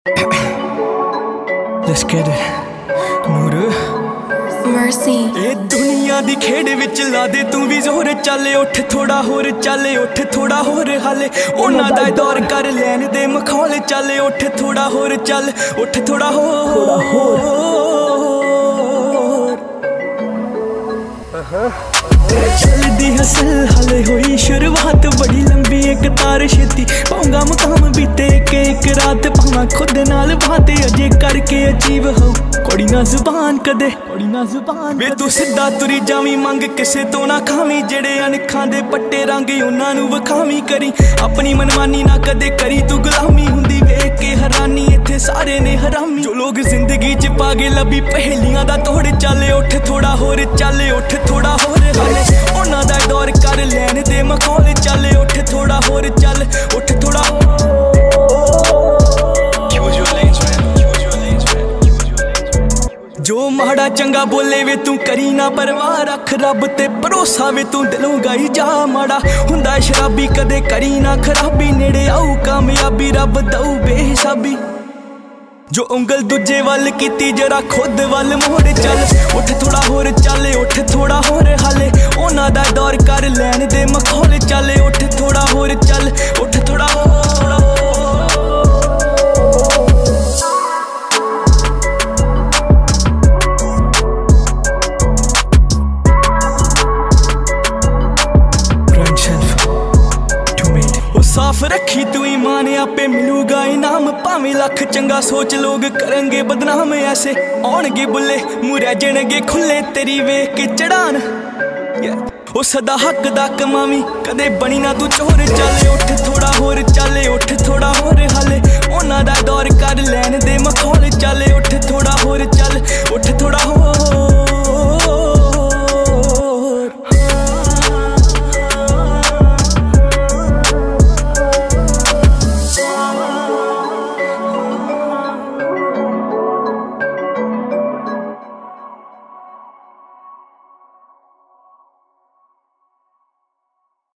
Let's get it. Nuru Mercy ए दुनिया दी खेड़ विच ला दे तू भी जोर चल उठ थोड़ा होर चल उठ थोड़ा होर हाले उन्हां दा दौर कर लैन दे मखौल चल उठ थोड़ा होर चल उठ थोड़ा होर जल्दी हसल हाले हुई शुरुआत बड़ी लंबी एक तार छेती पाऊंगा मुकाम बीते एक रात पावा खुद नाल बात अजे करके अजीब हो कोड़ी ना जुबान कदे कोड़ी ना जुबान वे तू सिद्धा तुरी जावी मंग किसे तो ना खावी जेड़े अनखां दे पट्टे रंग उन्हां नू वखावी करी अपनी मनमानी ना कदे करी तू गुलामी हुंदी वेख के हैरानी इत्थे सारे ने हरामी जो लोग जिंदगी च पागे लभी पहेलियां दा तोड़ चल उठ थोड़ा होर चल उठ थोड़ा होर हाले उन्हां दा दौर कर लैन दे मखौल चल उठ थोड़ा होर चल उठ थोड़ा जो माड़ा चंगा बोले वे तू करी ना परवाह रख रब ते भरोसा वे तू दिलों गाई जा माड़ा हुंदा शराबी कदे करी ना खराबी नेड़े आऊ कामयाबी रब दऊ बेहिसाबी जो उंगल दूजे वल कीती जरा खुद वल मोड़ चल उठ थोड़ा होर चल उठ थोड़ा होर हाले उन्हां दा दौर कर लैन दे मखौल चल उठ थोड़ा होर चल उठ थोड़ा होर साफ रखी तू ईमान आपे मिलूगा इनाम भावें लख चंगा सोच लोग करेंगे बदनाम ऐसे आउणगे बुले मुरै जणगे खुले तेरी वेख के चढ़ान ओ सदा हक दा कमावी कदे बनी ना तू चोर चल उठ थोड़ा होर चल उठ थोड़ा होर हाले उन्हां दा दौर कर लैन दे मखौल चल उठ थोड़ा होर चल उठ थोड़ा होर